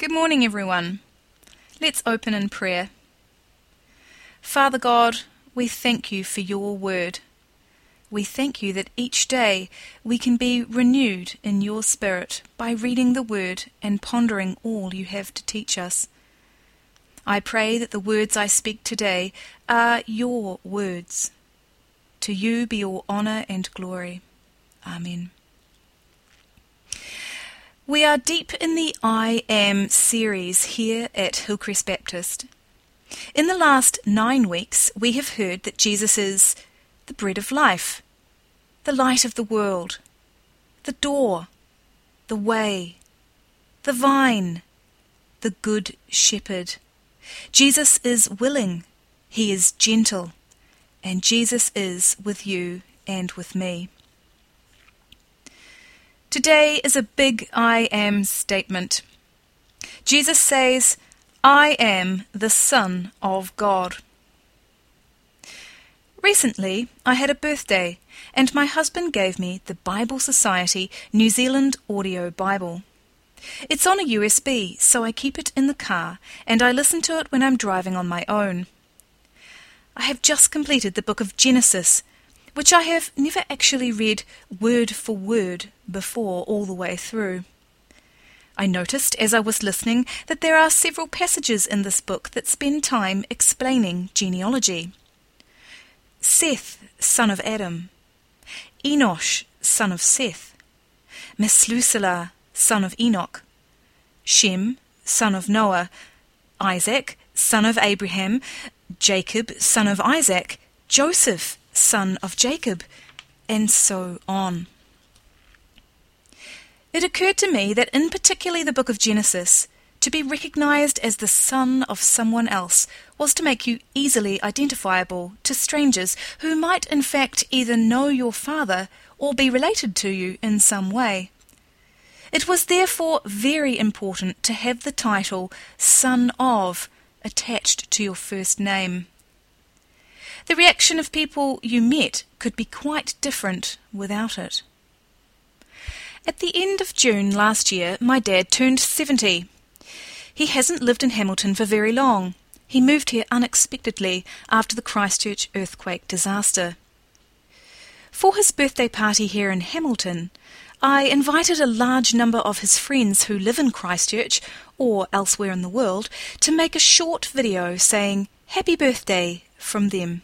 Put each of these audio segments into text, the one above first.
Good morning, everyone. Let's open in prayer. Father God, we thank you for your word. We thank you that each day we can be renewed in your spirit by reading the word and pondering all you have to teach us. I pray that the words I speak today are your words. To you be all honour and glory. Amen. We are deep in the I Am series here at Hillcrest Baptist. In the last 9 weeks, we have heard that Jesus is the bread of life, the light of the world, the door, the way, the vine, the good shepherd. Jesus is willing, he is gentle, and Jesus is with you and with me. Today is a big I am statement. Jesus says, I am the Son of God. Recently, I had a birthday, and my husband gave me the Bible Society New Zealand Audio Bible. It's on a USB, so I keep it in the car, and I listen to it when I'm driving on my own. I have just completed the book of Genesis, which I have never actually read word for word before all the way through. I noticed as I was listening that there are several passages in this book that spend time explaining genealogy. Seth, son of Adam. Enosh, son of Seth. Methuselah, son of Enoch. Shem, son of Noah. Isaac, son of Abraham. Jacob, son of Isaac. Joseph, son of Jacob, and so on. It occurred to me that in particularly the book of Genesis, to be recognized as the son of someone else was to make you easily identifiable to strangers who might in fact either know your father or be related to you in some way. It was therefore very important to have the title Son of attached to your first name. The reaction of people you met could be quite different without it. At the end of June last year, my dad turned 70. He hasn't lived in Hamilton for very long. He moved here unexpectedly after the Christchurch earthquake disaster. For his birthday party here in Hamilton, I invited a large number of his friends who live in Christchurch or elsewhere in the world to make a short video saying "Happy Birthday" from them.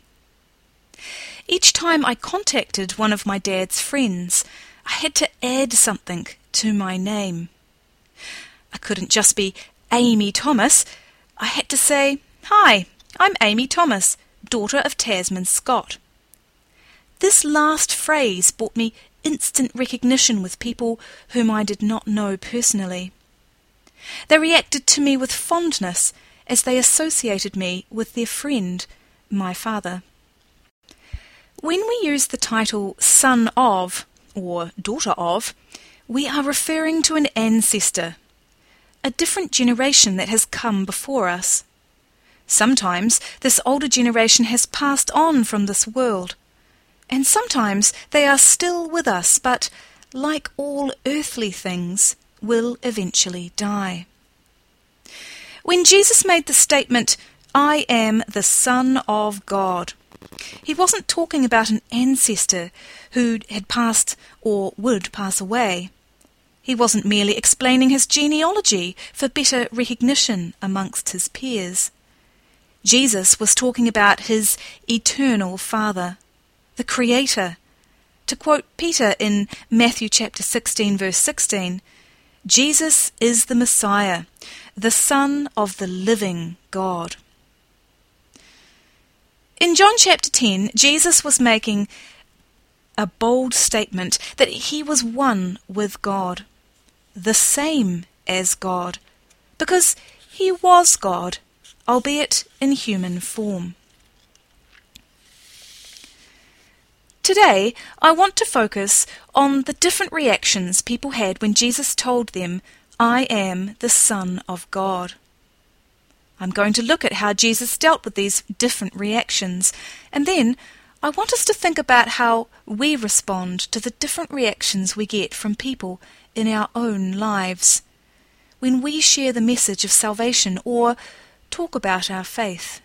Each time I contacted one of my dad's friends, I had to add something to my name. I couldn't just be Amy Thomas. I had to say, "Hi, I'm Amy Thomas, daughter of Tasman Scott." This last phrase brought me instant recognition with people whom I did not know personally. They reacted to me with fondness as they associated me with their friend, my father. When we use the title son of or daughter of, we are referring to an ancestor, a different generation that has come before us. Sometimes this older generation has passed on from this world, and sometimes they are still with us, but, like all earthly things, will eventually die. When Jesus made the statement, I am the Son of God, he wasn't talking about an ancestor who had passed or would pass away. He wasn't merely explaining his genealogy for better recognition amongst his peers. Jesus was talking about his eternal Father, the Creator. To quote Peter in Matthew chapter 16, verse 16, Jesus is the Messiah, the Son of the living God. In John chapter 10, Jesus was making a bold statement that he was one with God, the same as God, because he was God, albeit in human form. Today, I want to focus on the different reactions people had when Jesus told them, I am the Son of God. I'm going to look at how Jesus dealt with these different reactions, and then I want us to think about how we respond to the different reactions we get from people in our own lives. when we share the message of salvation or talk about our faith.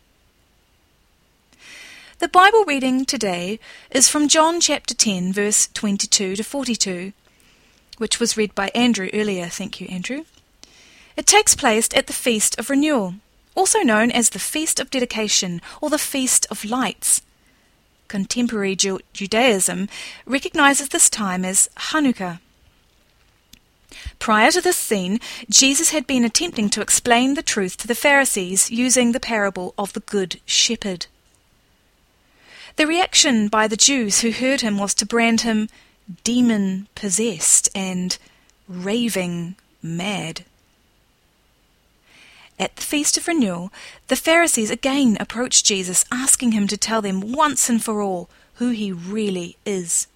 The Bible reading today is from John chapter 10, verse 22 to 42, which was read by Andrew earlier. Thank you, Andrew. It takes place at the Feast of Renewal, also known as the Feast of Dedication or the Feast of Lights. Contemporary Judaism recognizes this time as Hanukkah. Prior to this scene, Jesus had been attempting to explain the truth to the Pharisees using the parable of the Good Shepherd. The reaction by the Jews who heard him was to brand him demon-possessed and raving mad. At the Feast of Renewal, the Pharisees again approached Jesus, asking him to tell them once and for all who he really is.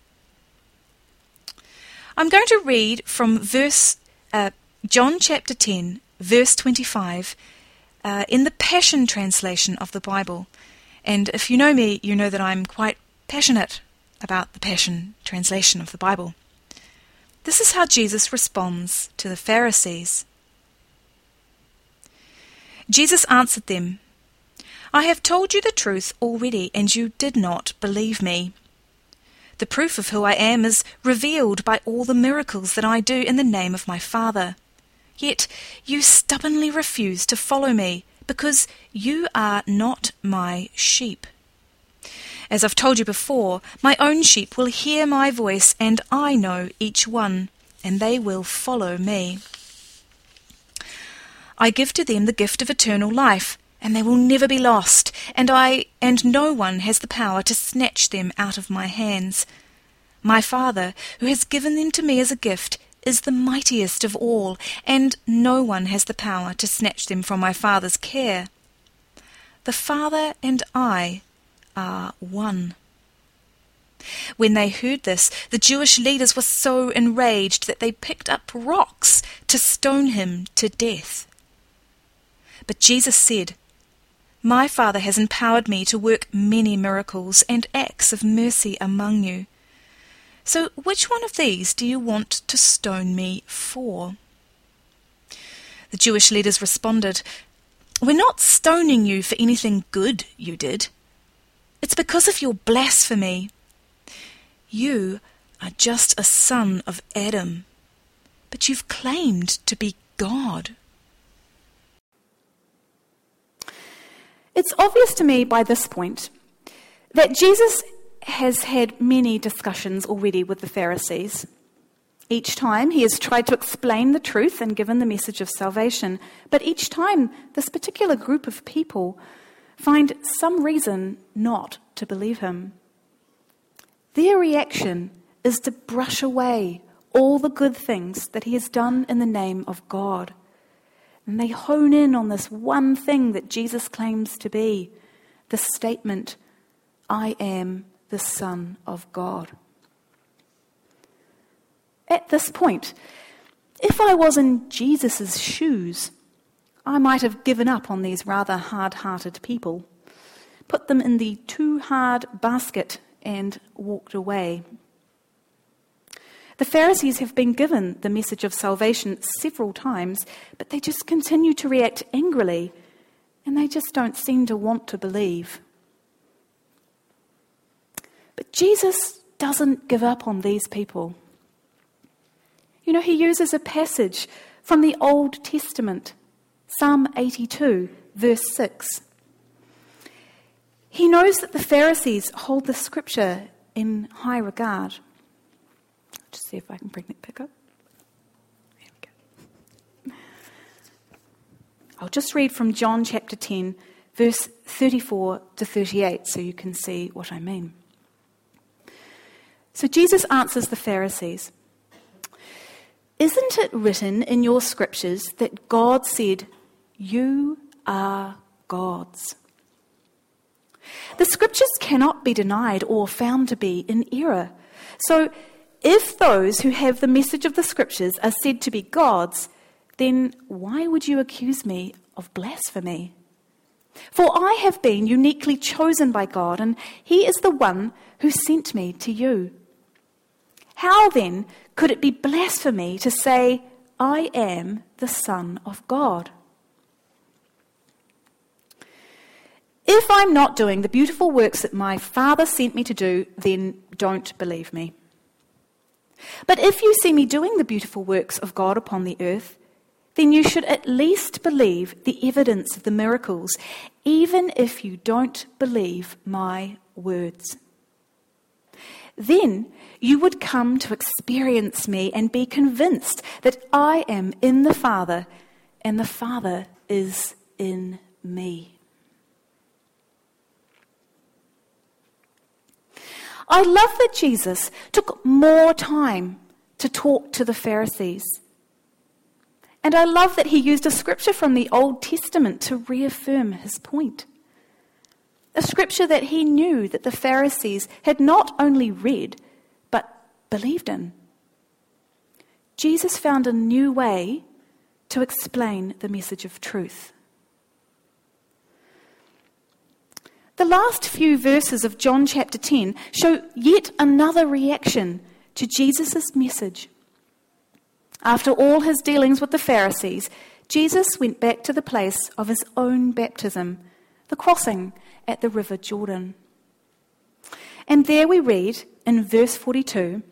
I'm going to read from John chapter 10, verse 25, in the Passion translation of the Bible. And if you know me, you know that I'm quite passionate about the Passion translation of the Bible. This is how Jesus responds to the Pharisees. Jesus answered them, "I have told you the truth already, and you did not believe me. The proof of who I am is revealed by all the miracles that I do in the name of my Father. Yet you stubbornly refuse to follow me, because you are not my sheep. As I've told you before, my own sheep will hear my voice, and I know each one, and they will follow me. I give to them the gift of eternal life, and they will never be lost, and no one has the power to snatch them out of my hands. My Father, who has given them to me as a gift, is the mightiest of all, and no one has the power to snatch them from my Father's care. The Father and I are one." When they heard this, the Jewish leaders were so enraged that they picked up rocks to stone him to death. But Jesus said, "My Father has empowered me to work many miracles and acts of mercy among you. So which one of these do you want to stone me for?" The Jewish leaders responded, "We're not stoning you for anything good you did. It's because of your blasphemy. You are just a son of Adam, but you've claimed to be God." It's obvious to me by this point that Jesus has had many discussions already with the Pharisees. Each time he has tried to explain the truth and given the message of salvation, but each time this particular group of people find some reason not to believe him. Their reaction is to brush away all the good things that he has done in the name of God. And they hone in on this one thing that Jesus claims to be, the statement, "I am the Son of God." At this point, if I was in Jesus' shoes, I might have given up on these rather hard-hearted people, put them in the too hard basket and walked away. The Pharisees have been given the message of salvation several times, but they just continue to react angrily, and they just don't seem to want to believe. But Jesus doesn't give up on these people. You know, he uses a passage from the Old Testament, Psalm 82, verse 6. He knows that the Pharisees hold the scripture in high regard. Just see if I can bring that back up. There we go. I'll just read from John chapter 10, verse 34 to 38, so you can see what I mean. So Jesus answers the Pharisees, "Isn't it written in your scriptures that God said, 'You are gods'? The scriptures cannot be denied or found to be in error. So if those who have the message of the scriptures are said to be gods, then why would you accuse me of blasphemy? For I have been uniquely chosen by God, and he is the one who sent me to you. How then could it be blasphemy to say, I am the Son of God. If I'm not doing the beautiful works that my Father sent me to do, then don't believe me. But if you see me doing the beautiful works of God upon the earth, then you should at least believe the evidence of the miracles, even if you don't believe my words. Then you would come to experience me and be convinced that I am in the Father and the Father is in me. I love that Jesus took more time to talk to the Pharisees. And I love that he used a scripture from the Old Testament to reaffirm his point. A scripture that he knew that the Pharisees had not only read, but believed in. Jesus found a new way to explain the message of truth. The last few verses of John chapter 10 show yet another reaction to Jesus' message. After all his dealings with the Pharisees, Jesus went back to the place of his own baptism, the crossing at the river Jordan. And there we read in verse 42,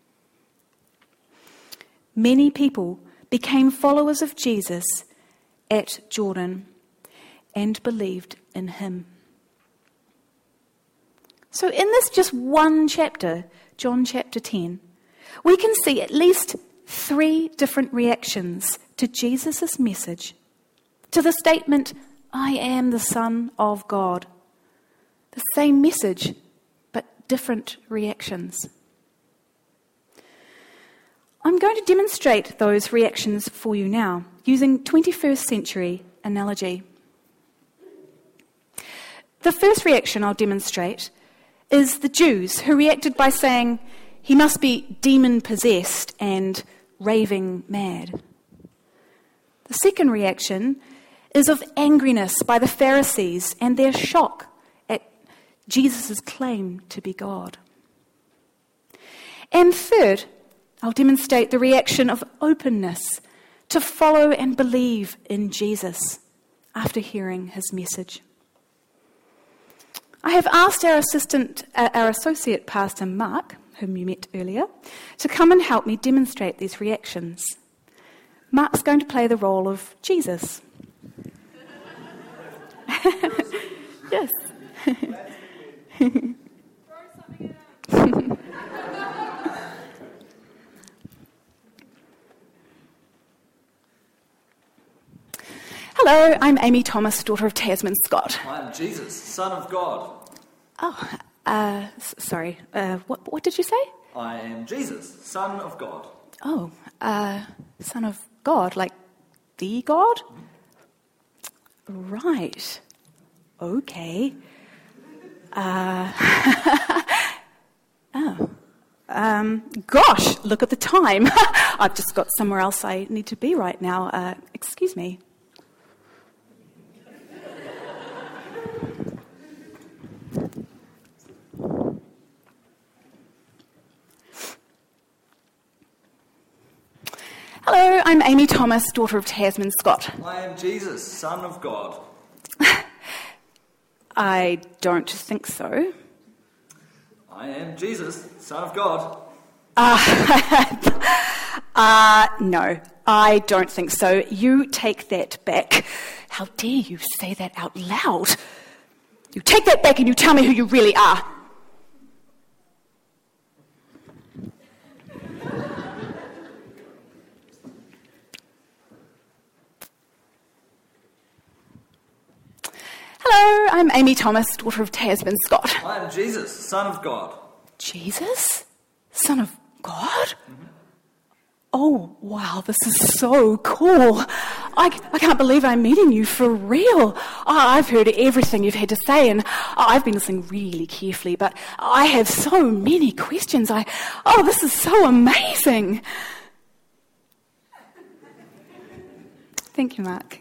many people became followers of Jesus at Jordan and believed in him. So in this just one chapter, John chapter 10, we can see at least 3 different reactions to Jesus' message, to the statement, I am the Son of God. The same message, but different reactions. I'm going to demonstrate those reactions for you now, using 21st century analogy. The first reaction I'll demonstrate is the Jews, who reacted by saying, he must be demon-possessed and raving mad. The second reaction is of angriness by the Pharisees and their shock at Jesus' claim to be God. And third, I'll demonstrate the reaction of openness to follow and believe in Jesus after hearing his message. I have asked our associate pastor, Mark, whom you met earlier, to come and help me demonstrate these reactions. Mark's going to play the role of Jesus. Yes. Hello, I'm Amy Thomas, daughter of Tasman Scott. I am Jesus, Son of God. Oh, sorry. What did you say? I am Jesus, Son of God. Oh, Son of God, like the God? Right. Okay. Gosh, look at the time. I've just got somewhere else I need to be right now. Excuse me. Hello, I'm Amy Thomas, daughter of Tasman Scott. I am Jesus, Son of God. I don't think so. I am Jesus, Son of God. No, I don't think so. You take that back. How dare you say that out loud? You take that back and you tell me who you really are. Hello, I'm Amy Thomas, daughter of Tasman Scott. I am Jesus, Son of God. Jesus? Son of God? Mm-hmm. Oh, wow, this is so cool. I can't believe I'm meeting you for real. I've heard everything you've had to say, and I've been listening really carefully, but I have so many questions. This is so amazing. Thank you, Mark.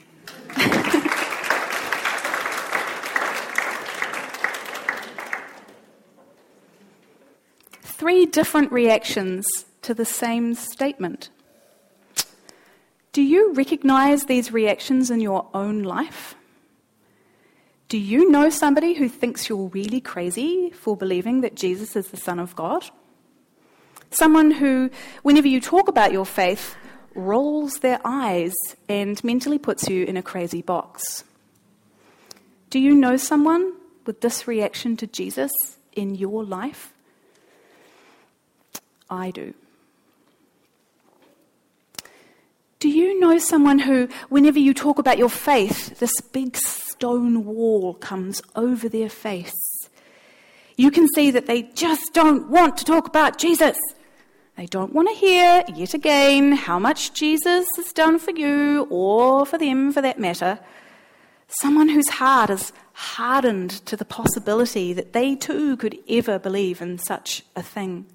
3 different reactions to the same statement. Do you recognize these reactions in your own life? Do you know somebody who thinks you're really crazy for believing that Jesus is the Son of God? Someone who, whenever you talk about your faith, rolls their eyes and mentally puts you in a crazy box. Do you know someone with this reaction to Jesus in your life? I do. Do you know someone who, whenever you talk about your faith, this big stone wall comes over their face? You can see that they just don't want to talk about Jesus. They don't want to hear, yet again, how much Jesus has done for you, or for them for that matter. Someone whose heart is hardened to the possibility that they too could ever believe in such a thing.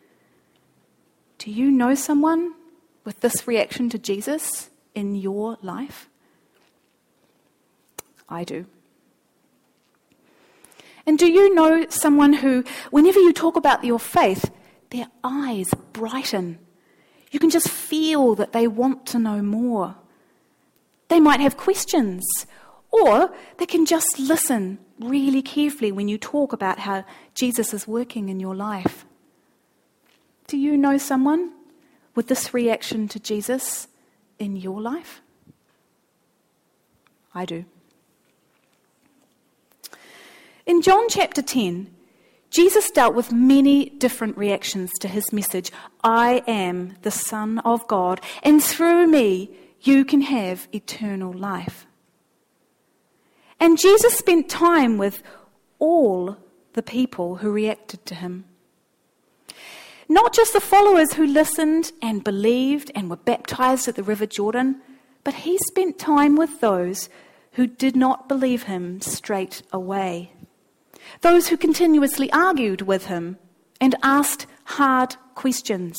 Do you know someone with this reaction to Jesus in your life? I do. And do you know someone who, whenever you talk about your faith, their eyes brighten? You can just feel that they want to know more. They might have questions, or they can just listen really carefully when you talk about how Jesus is working in your life. Do you know someone with this reaction to Jesus in your life? I do. In John chapter 10, Jesus dealt with many different reactions to his message, I am the Son of God, and through me you can have eternal life. And Jesus spent time with all the people who reacted to him. Not just the followers who listened and believed and were baptized at the River Jordan, but he spent time with those who did not believe him straight away. Those who continuously argued with him and asked hard questions.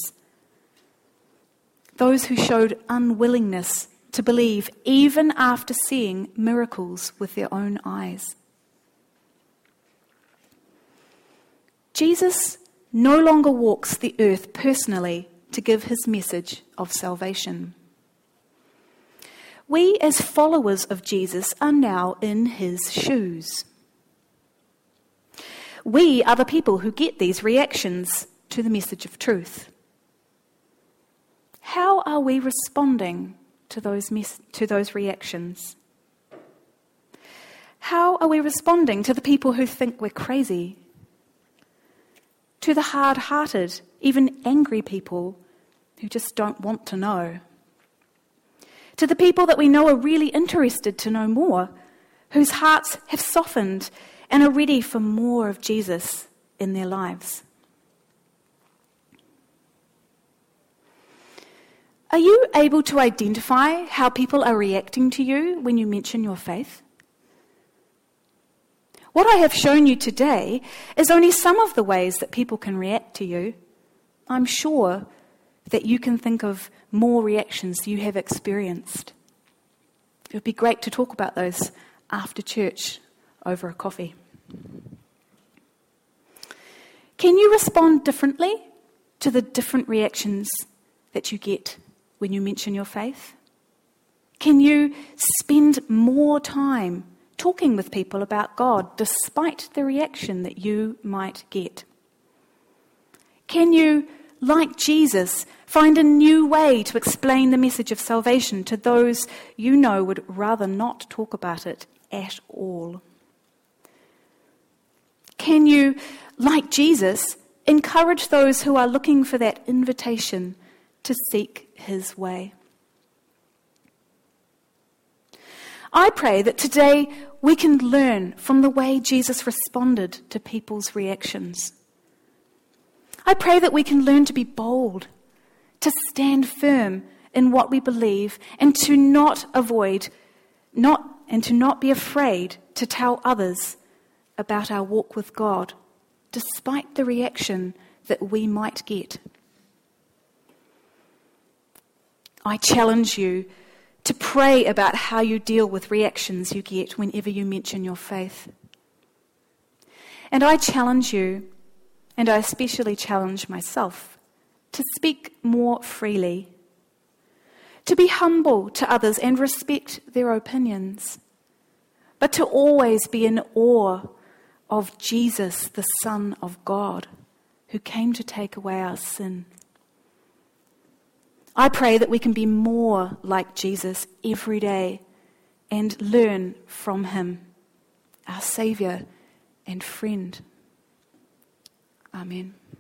Those who showed unwillingness to believe even after seeing miracles with their own eyes. Jesus no longer walks the earth personally to give his message of salvation. We, as followers of Jesus, are now in his shoes. We are the people who get these reactions to the message of truth. How are we responding to those reactions? How are we responding to the people who think we're crazy? To the hard-hearted, even angry people who just don't want to know? To the people that we know are really interested to know more, whose hearts have softened and are ready for more of Jesus in their lives? Are you able to identify how people are reacting to you when you mention your faith? What I have shown you today is only some of the ways that people can react to you. I'm sure that you can think of more reactions you have experienced. It would be great to talk about those after church over a coffee. Can you respond differently to the different reactions that you get when you mention your faith? Can you spend more time talking with people about God despite the reaction that you might get? Can you, like Jesus, find a new way to explain the message of salvation to those you know would rather not talk about it at all? Can you, like Jesus, encourage those who are looking for that invitation to seek his way? I pray that today we can learn from the way Jesus responded to people's reactions. I pray that we can learn to be bold, to stand firm in what we believe, and to not be afraid to tell others about our walk with God, despite the reaction that we might get. I challenge you to pray about how you deal with reactions you get whenever you mention your faith. And I challenge you, and I especially challenge myself, to speak more freely. to be humble to others and respect their opinions, but to always be in awe of Jesus, the Son of God, who came to take away our sin. I pray that we can be more like Jesus every day and learn from him, our Saviour and friend. Amen.